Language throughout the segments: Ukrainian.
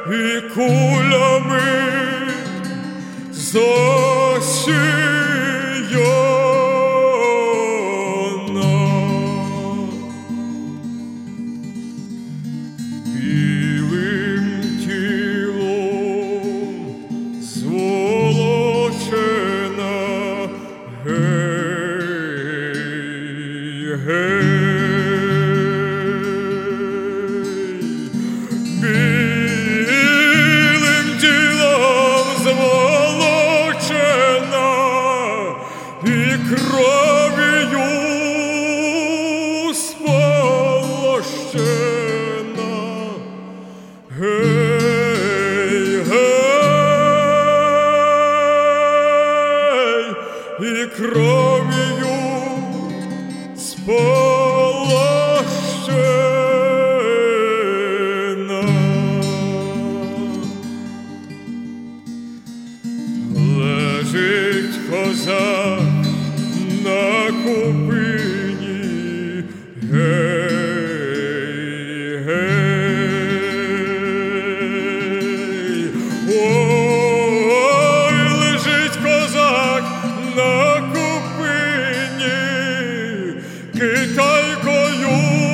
і кулями засіяна. Білим тілом зволочена, гей, білим тілом зволочена і кров'ю сполощена. Гей, гей, і кров'ю сполощена. Лежить козак на купині, гей, гей. Ой, лежить козак на купині, китайкою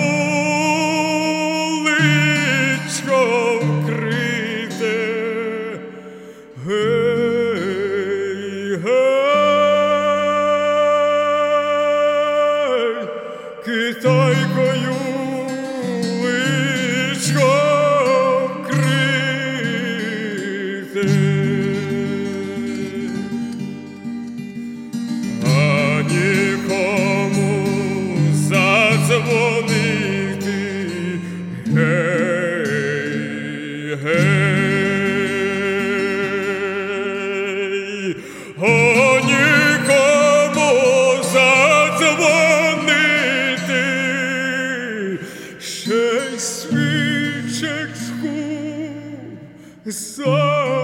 личко вкрите. Гей, гей, китайкою личко вкрите. А нікому задзвонити, гей, гей, о, нікому задзвонити, ще й свічечку